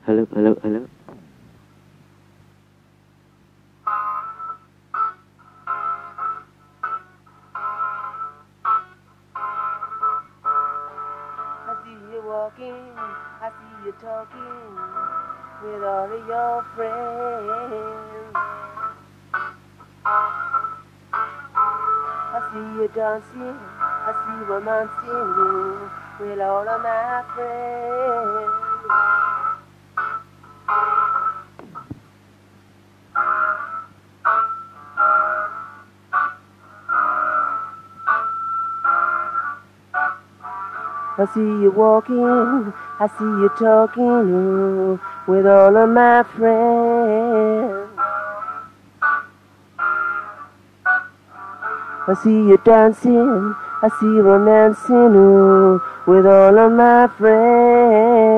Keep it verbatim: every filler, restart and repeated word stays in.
Hello, hello, hello. I see you walking, I see you talking with all of your friends. I see you dancing, I see romancing with all of my friends. I see you walking, I see you talking with all of my friends. I see you dancing, I see you romancing with all of my friends.